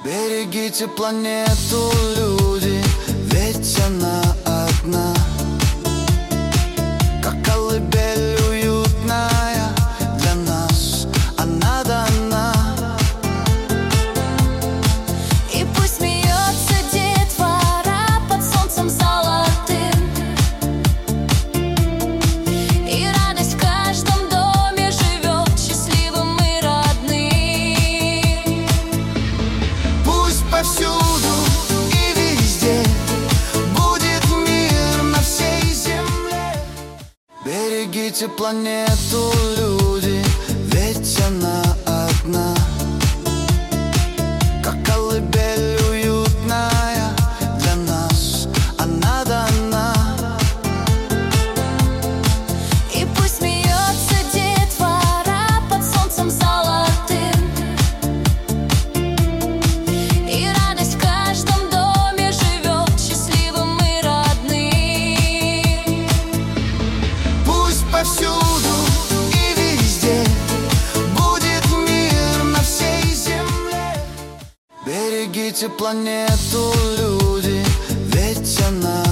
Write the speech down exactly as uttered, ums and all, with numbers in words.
Берегите планету, люди, ведь она одна, как колыбель уютная для нас, она дана. И пусть смеется детвора под солнцем золотым, и радость в каждом доме живет счастливым и родным. Пусть повсюду и везде будет мир на всей земле. Берегите планету, люди, ведь она одна, как колыбель уютная для нас, она дана. И пусть смеется детвора под солнцем золотым, и радость в каждом доме живет счастливым и родным. Пусть повсюду и везде будет мир на всей земле. Берегите планету, люди, ведь она